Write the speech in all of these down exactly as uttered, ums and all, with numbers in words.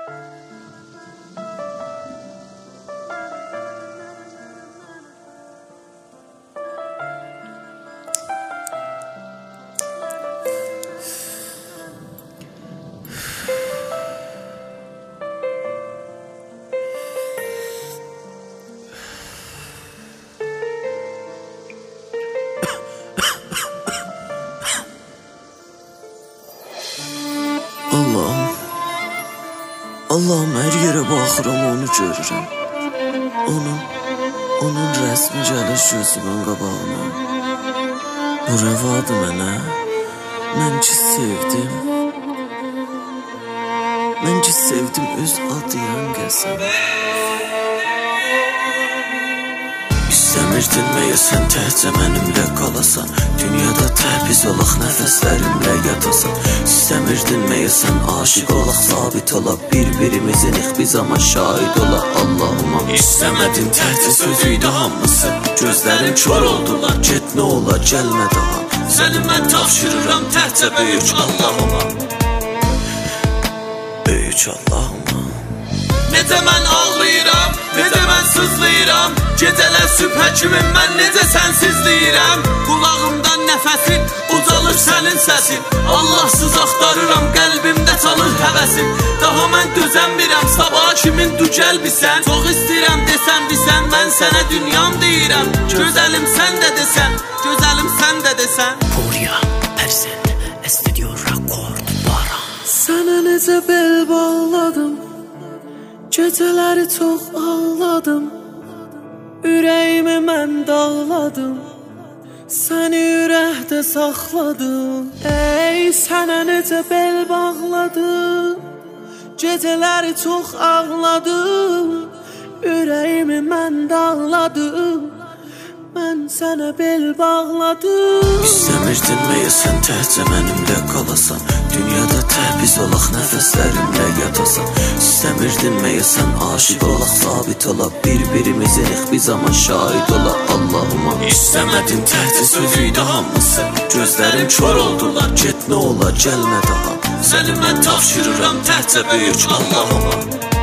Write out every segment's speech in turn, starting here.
Allah'ım, Allah'ım her yere baxıram onu görürəm. Onun, onun rəsmi gəlir gözümün qabağına. Bu rəvadır mənə, mən ki sevdim. Mən ki sevdim öz adıyan qəsəm. İstəmirdin məyəsən təhcə mənimlə qalasan. Dünyada təbiz olaq nəfəslərimlə yatasan. İstəmirdin məyəsən aşiq olaq sabit olaq. Bir-birimizin ixbiz amma şahid olaq Allahıma. İstəmədin təhcə sözüydü hamısı. Gözlərin kör oldular, get nə ola gəlmə daha. Səni mən tapşırıram təhcə böyük Allahıma. Böyük Allahıma. Necə mən ağlayıram, necə mən sızlayıram. Gecələr sübhə kimi mən necə sənsizləyirəm. Qulağımdan nəfəsin, ucalır sənin səsin. Allahsız axtarıram, qəlbimdə çalır həvəsin. Daha mən dözənmirəm, sabaha kimin dücəl bisən. Çox istəyirəm desən bisən, mən sənə dünyam deyirəm. Gözəlim sən də desən, gözəlim sən də desən. Buraya Ersen Studio Record Baran. Sənə necə bel bağladım, gecələri çox ağladım. Ürəyimi mən dağladım, səni ürəkdə saxladım. Ey sənə necə bel bağladım, gecələri çox ağladım. Ürəyimi mən dağladım, mən sənə bel bağladım. İstəmirdin məyəsən təhcə mənimlə qalasan. Dünyada təbiz olaq nəfəslərimlə yatasan. İstəmirdin məyəsən aşiq olaq sabit olaq. Bir-birimizin ixbiz amma şahid olaq Allahıma. İstəmədin təhcə sözüydü hamısı. Gözlərin kör oldular, get nə ola gəlmə daha. Səni mən tapşırıram təhcə böyük Allahıma.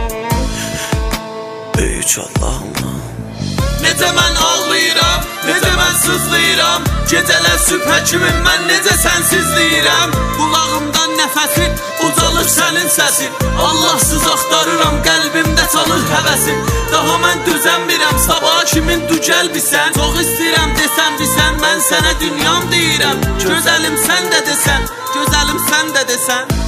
Böyük Allahıma. Necə mən ağlayıram, necə mən sızlayıram. Gecələr sübhə kimi mən necə sənsizləyirəm. Qulağımdan nəfəsin, ucalır sənin səsin. Allahsız axtarıram, qəlbimdə çalır həvəsin. Daha mən dözənmirəm, sabaha kimin dücəl bisən. Çox istəyirəm desən bisən, mən sənə dünyam deyirəm. Gözəlim sən də desən, gözəlim sən də desən.